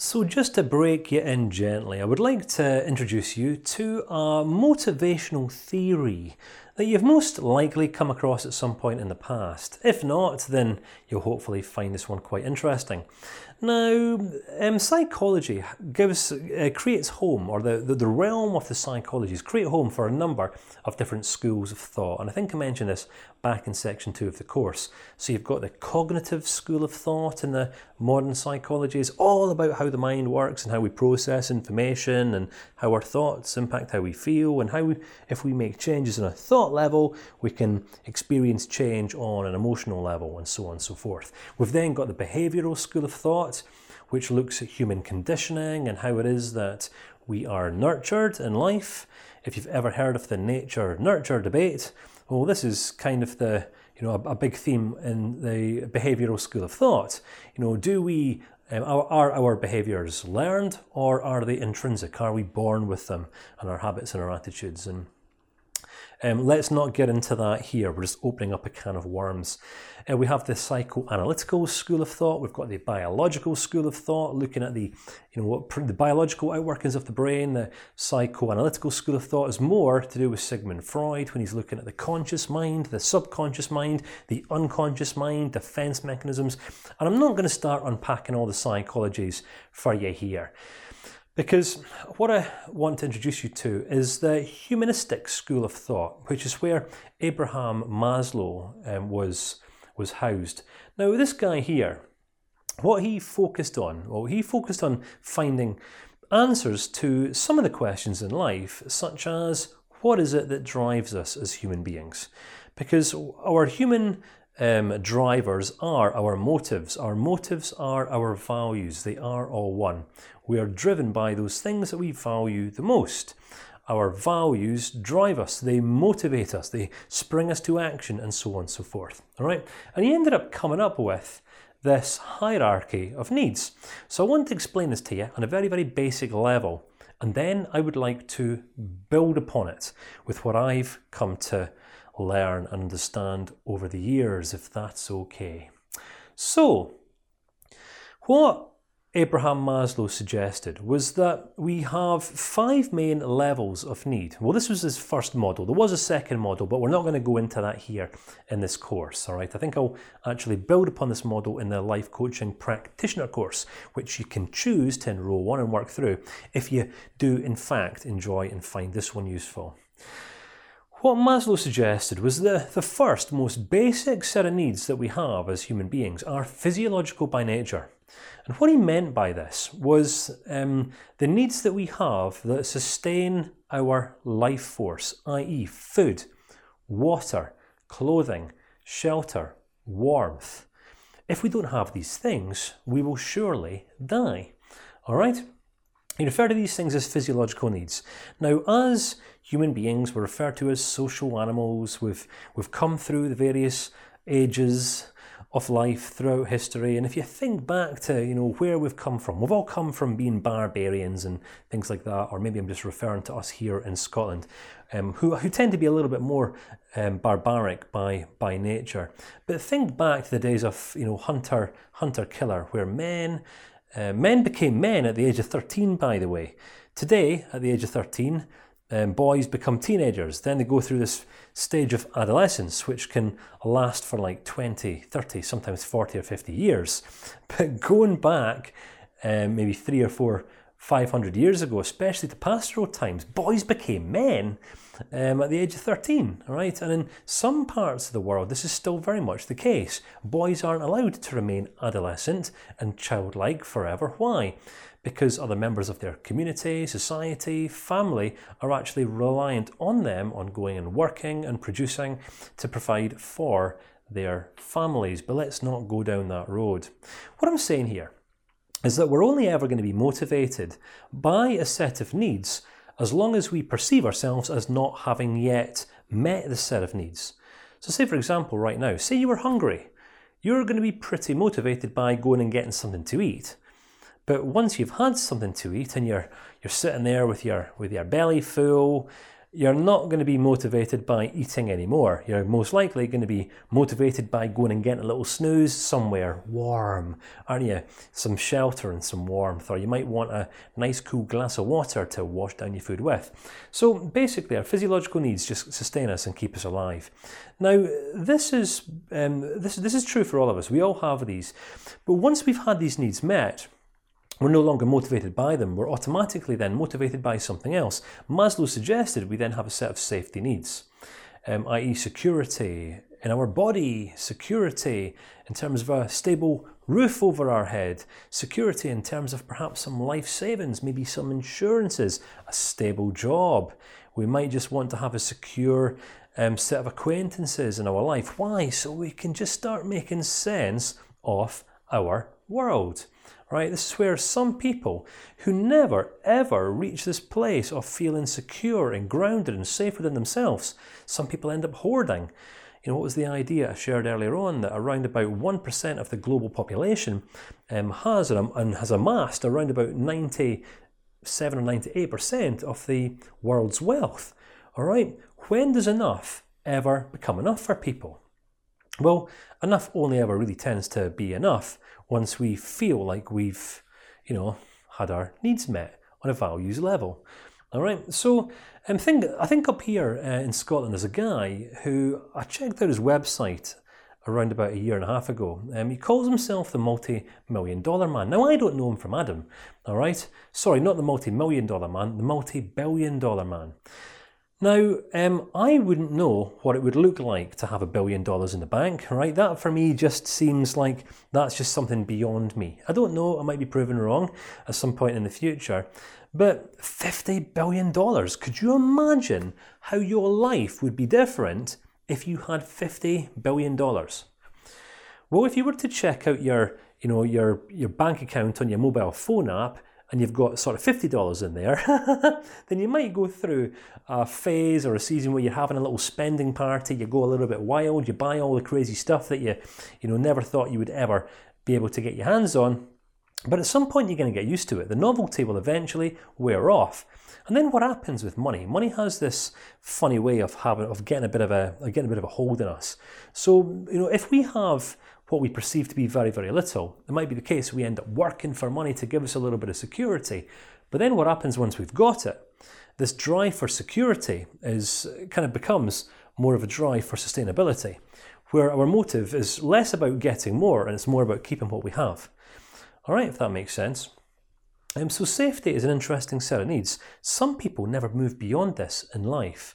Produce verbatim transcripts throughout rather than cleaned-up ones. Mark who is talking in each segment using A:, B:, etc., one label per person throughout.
A: So just to break you in gently, I would like to introduce you to a motivational theory that you've most likely come across at some point in the past. If not, then you'll hopefully find this one quite interesting. Now, um, psychology gives uh, creates home, or the, the, the realm of the psychologies create home for a number of different schools of thought. And I think I mentioned this back in section two of the course. So you've got the cognitive school of thought in the modern psychology. It's all about how the mind works and how we process information and how our thoughts impact how we feel and how we, if we make changes on a thought level, we can experience change on an emotional level and so on and so forth. We've then got the behavioural school of thought, which looks at human conditioning and how it is that we are nurtured in life. If you've ever heard of the nature-nurture debate, well, this is kind of the you know a, a big theme in the behavioural school of thought. You know, do we um, are, are our behaviours learned or are they intrinsic? Are we born with them and our habits and our attitudes? And Um, let's not get into that here. We're just opening up a can of worms. Uh, we have the psychoanalytical school of thought. We've got the biological school of thought, looking at the, you know, what the biological outworkings of the brain. The psychoanalytical school of thought is more to do with Sigmund Freud when he's looking at the conscious mind, the subconscious mind, the unconscious mind, defense mechanisms. And I'm not going to start unpacking all the psychologies for you here, because what I want to introduce you to is the humanistic school of thought, which is where Abraham Maslow um, was, was housed. Now, this guy here, what he focused on, well, he focused on finding answers to some of the questions in life, such as, what is it that drives us as human beings? Because our human Um, drivers are our motives. Our motives are our values. They are all one. We are driven by those things that we value the most. Our values drive us. They motivate us. They spring us to action and so on and so forth. All right. And he ended up coming up with this hierarchy of needs. So I want to explain this to you on a very, very basic level. And then I would like to build upon it with what I've come to learn and understand over the years, if that's okay. So, what Abraham Maslow suggested was that we have five main levels of need. Well, this was his first model. There was a second model, but we're not going to go into that here in this course, all right? I think I'll actually build upon this model in the Life Coaching Practitioner course, which you can choose to enroll on and work through if you do, in fact, enjoy and find this one useful. What Maslow suggested was that the first, most basic set of needs that we have as human beings are physiological by nature. And what he meant by this was um, the needs that we have that sustain our life force, that is food, water, clothing, shelter, warmth. If we don't have these things, we will surely die. All right? You refer to these things as physiological needs. Now, as human beings, we're referred to as social animals. We've, we've come through the various ages of life throughout history. And if you think back to, you know, where we've come from, we've all come from being barbarians and things like that, or maybe I'm just referring to us here in Scotland, um, who, who tend to be a little bit more um, barbaric by, by nature. But think back to the days of, you know, hunter, hunter-killer, where men Uh, men became men at the age of thirteen, by the way. Today, at the age of thirteen, um, boys become teenagers. Then they go through this stage of adolescence, which can last for like twenty, thirty, sometimes forty or fifty years. But going back um, maybe three or four, five hundred years ago, especially to pastoral times, boys became men um, at the age of thirteen, all right? And in some parts of the world, this is still very much the case. Boys aren't allowed to remain adolescent and childlike forever. Why? Because other members of their community, society, family are actually reliant on them on going and working and producing to provide for their families. But let's not go down that road. What I'm saying here is that we're only ever going to be motivated by a set of needs as long as we perceive ourselves as not having yet met the set of needs. So say, for example, right now, say you were hungry. You're going to be pretty motivated by going and getting something to eat. But once you've had something to eat and you're you're sitting there with your with your belly full, you're not going to be motivated by eating anymore. You're most likely going to be motivated by going and getting a little snooze somewhere warm, aren't you? Some shelter and some warmth, or you might want a nice cool glass of water to wash down your food with. So basically our physiological needs just sustain us and keep us alive. Now this is, um, this, this is true for all of us. We all have these. But once we've had these needs met, we're no longer motivated by them. We're automatically then motivated by something else. Maslow suggested we then have a set of safety needs, um, that is security in our body, security in terms of a stable roof over our head, security in terms of perhaps some life savings, maybe some insurances, a stable job. We might just want to have a secure um, set of acquaintances in our life. Why? So we can just start making sense of our world. Right? This is where some people who never ever reach this place of feeling secure and grounded and safe within themselves, some people end up hoarding. You know, what was the idea I shared earlier on, that around about one percent of the global population um, has and has amassed around about ninety-seven or ninety-eight percent of the world's wealth. All right, when does enough ever become enough for people? Well, enough only ever really tends to be enough once we feel like we've, you know, had our needs met on a values level. All right, so um, think, I think up here uh, in Scotland there's a guy who, I checked out his website around about a year and a half ago. Um, he calls himself the multi-million dollar man. Now, I don't know him from Adam, all right? Sorry, not the multi-million dollar man, the multi-billion dollar man. Now, um, I wouldn't know what it would look like to have a billion dollars in the bank, right? That for me just seems like that's just something beyond me. I don't know, I might be proven wrong at some point in the future, but fifty billion dollars, could you imagine how your life would be different if you had fifty billion dollars? Well, if you were to check out your, you know, your, your bank account on your mobile phone app, and you've got sort of fifty dollars in there, then you might go through a phase or a season where you're having a little spending party, you go a little bit wild, you buy all the crazy stuff that you, you know, never thought you would ever be able to get your hands on. But at some point you're going to get used to it. The novelty will eventually wear off. And then what happens with money? Money has this funny way of having of getting a bit of a getting a bit of a hold in us. So, you know, if we have what we perceive to be very, very little, it might be the case we end up working for money to give us a little bit of security. But then what happens once we've got it? This drive for security is kind of becomes more of a drive for sustainability, where our motive is less about getting more and it's more about keeping what we have. All right, if that makes sense. Um, so safety is an interesting set of needs. Some people never move beyond this in life.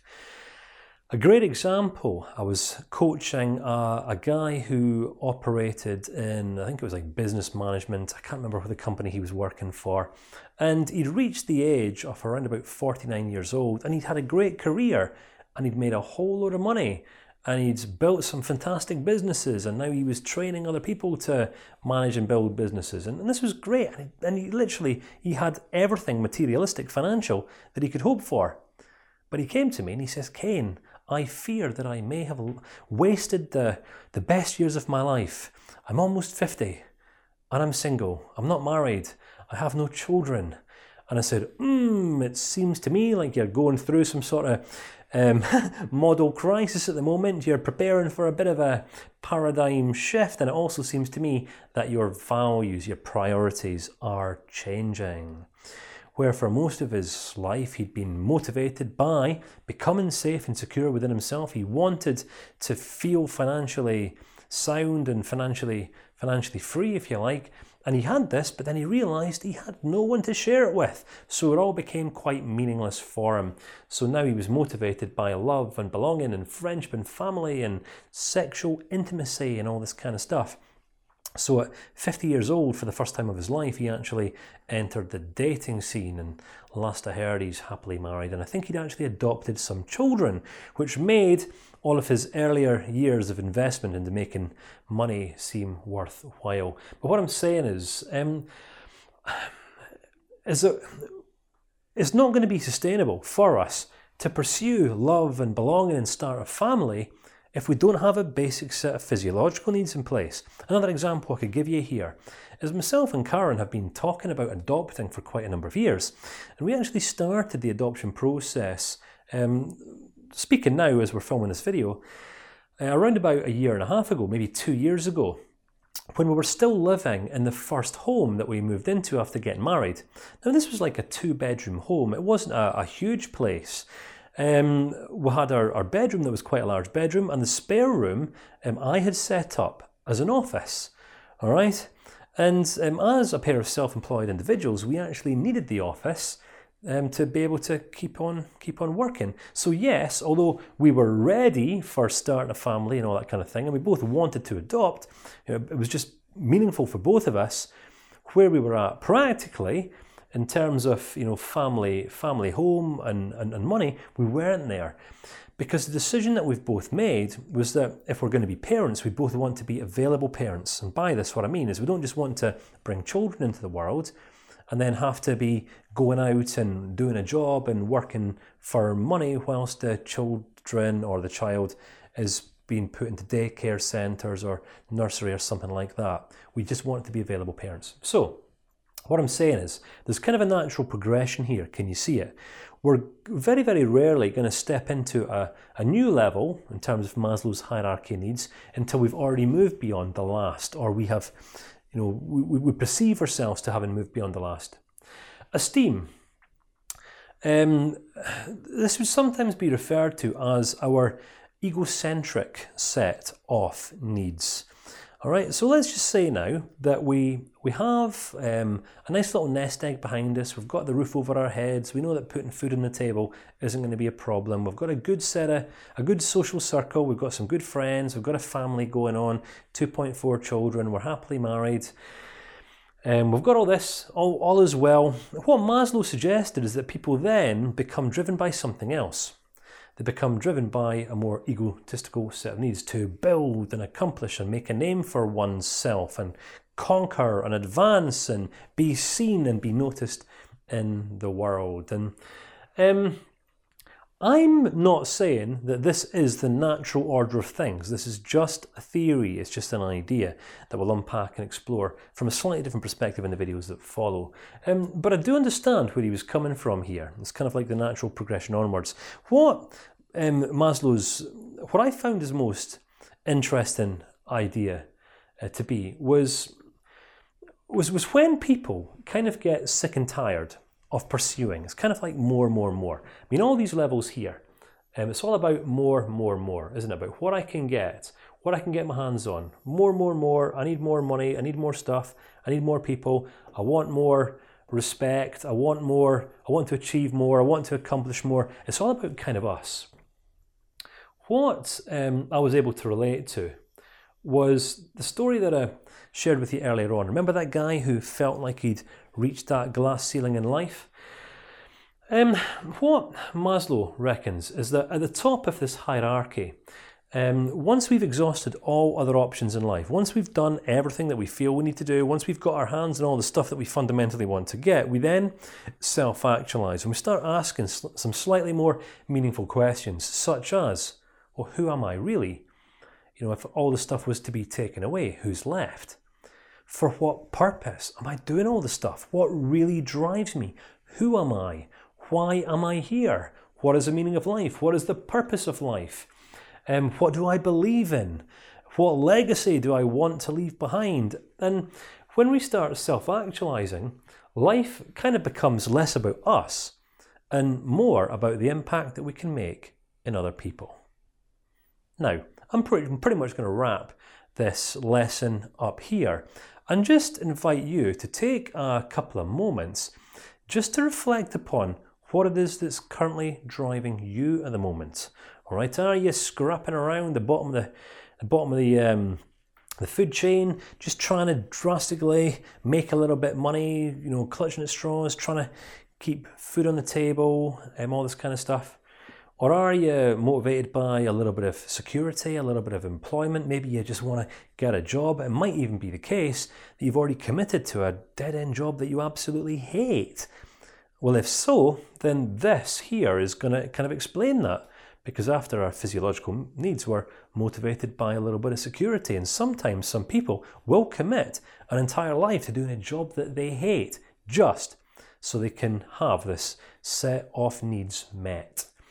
A: A great example, I was coaching a, a guy who operated in, I think it was like business management, I can't remember what the company he was working for, and he'd reached the age of around about forty-nine years old, and he'd had a great career, and he'd made a whole load of money, and he'd built some fantastic businesses, and now he was training other people to manage and build businesses, and, and this was great, and he, and he literally, he had everything materialistic, financial, that he could hope for. But he came to me and he says, Kane, I fear that I may have wasted the, the best years of my life. I'm almost fifty and I'm single. I'm not married. I have no children. And I said, hmm, it seems to me like you're going through some sort of um, model crisis at the moment. You're preparing for a bit of a paradigm shift. And it also seems to me that your values, your priorities are changing. Where for most of his life he'd been motivated by becoming safe and secure within himself. He wanted to feel financially sound and financially financially free, if you like. And he had this, but then he realised he had no one to share it with. So it all became quite meaningless for him. So now he was motivated by love and belonging and friendship and family and sexual intimacy and all this kind of stuff. So at fifty years old, for the first time of his life, he actually entered the dating scene, and last I heard he's happily married, and I think he'd actually adopted some children, which made all of his earlier years of investment into making money seem worthwhile. But what I'm saying is, um, is that it's not going to be sustainable for us to pursue love and belonging and start a family if we don't have a basic set of physiological needs in place. Another example I could give you here is myself and Karen have been talking about adopting for quite a number of years. And we actually started the adoption process Um, speaking now as we're filming this video, uh, around about a year and a half ago, maybe two years ago, when we were still living in the first home that we moved into after getting married. Now this was like a two bedroom home. It wasn't a, a huge place. Um, we had our, our bedroom that was quite a large bedroom, and the spare room um, I had set up as an office. All right. And um, as a pair of self-employed individuals, we actually needed the office um, to be able to keep on keep on working. So yes, although we were ready for starting a family and all that kind of thing, and we both wanted to adopt, you know, it was just meaningful for both of us where we were at practically in terms of, you know, family family home and, and, and money. We weren't there. Because the decision that we've both made was that if we're going to be parents, we both want to be available parents. And by this, what I mean is we don't just want to bring children into the world and then have to be going out and doing a job and working for money whilst the children or the child is being put into daycare centres or nursery or something like that. We just want to be available parents. So what I'm saying is there's kind of a natural progression here. Can you see it? We're very, very rarely going to step into a, a new level in terms of Maslow's hierarchy of needs until we've already moved beyond the last, or we have, you know, we, we perceive ourselves to having moved beyond the last. Esteem. Um, this would sometimes be referred to as our egocentric set of needs. All right, so let's just say now that we we have um, a nice little nest egg behind us. We've got the roof over our heads. We know that putting food on the table isn't going to be a problem. We've got a good set of a good social circle. We've got some good friends. We've got a family going on. two point four children. We're happily married. Um, we've got all this, all all is well. What Maslow suggested is that people then become driven by something else. They become driven by a more egotistical set of needs to build and accomplish and make a name for oneself and conquer and advance and be seen and be noticed in the world. And um, I'm not saying that this is the natural order of things. This is just a theory. It's just an idea that we'll unpack and explore from a slightly different perspective in the videos that follow. Um, but I do understand where he was coming from here. It's kind of like the natural progression onwards. What um, Maslow's, what I found his most interesting idea uh, to be was, was, was when people kind of get sick and tired of pursuing. It's kind of like more, more, more. I mean, all these levels here, um, it's all about more, more, more, isn't it? About what I can get, what I can get my hands on. More, more, more. I need more money. I need more stuff. I need more people. I want more respect. I want more. I want to achieve more. I want to accomplish more. It's all about kind of us. What um, I was able to relate to was the story that I shared with you earlier on. Remember that guy who felt like he'd reached that glass ceiling in life? Um, what Maslow reckons is that at the top of this hierarchy, um, once we've exhausted all other options in life, once we've done everything that we feel we need to do, once we've got our hands on all the stuff that we fundamentally want to get, we then self-actualize and we start asking some slightly more meaningful questions, such as, well, who am I really? You know, if all the stuff was to be taken away, who's left? For what purpose am I doing all the stuff? What really drives me? Who am I? Why am I here? What is the meaning of life? What is the purpose of life? Um, what do I believe in? What legacy do I want to leave behind? And when we start self-actualizing, life kind of becomes less about us and more about the impact that we can make in other people. Now, I'm pretty, pretty much going to wrap this lesson up here and just invite you to take a couple of moments just to reflect upon what it is that's currently driving you at the moment. All right, are you scrapping around the bottom of the, the bottom of the um, the food chain, just trying to drastically make a little bit of money, you know, clutching at straws, trying to keep food on the table, and all this kind of stuff? Or are you motivated by a little bit of security, a little bit of employment? Maybe you just want to get a job. It might even be the case that you've already committed to a dead-end job that you absolutely hate. Well, if so, then this here is going to kind of explain that. Because after our physiological needs, we're motivated by a little bit of security. And sometimes some people will commit an entire life to doing a job that they hate just so they can have this set of needs met.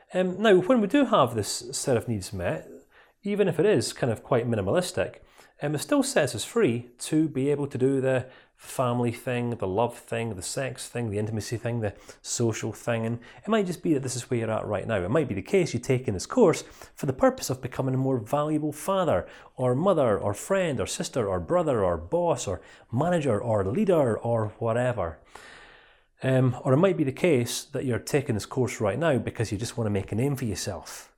A: Um, now, when we do have this set of needs met, even if it is kind of quite minimalistic, um, it still sets us free to be able to do the family thing, the love thing, the sex thing, the intimacy thing, the social thing. And it might just be that this is where you're at right now. It might be the case you take in this course for the purpose of becoming a more valuable father or mother or friend or sister or brother or boss or manager or leader or whatever. Um, or it might be the case that you're taking this course right now because you just want to make a name for yourself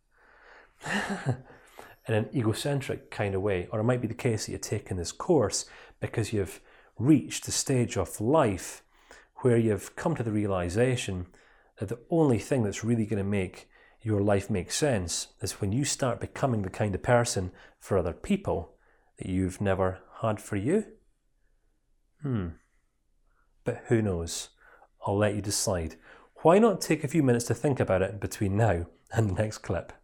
A: in an egocentric kind of way. Or it might be the case that you're taking this course because you've reached the stage of life where you've come to the realization that the only thing that's really going to make your life make sense is when you start becoming the kind of person for other people that you've never had for you. Hmm. But who knows? I'll let you decide. Why not take a few minutes to think about it between now and the next clip?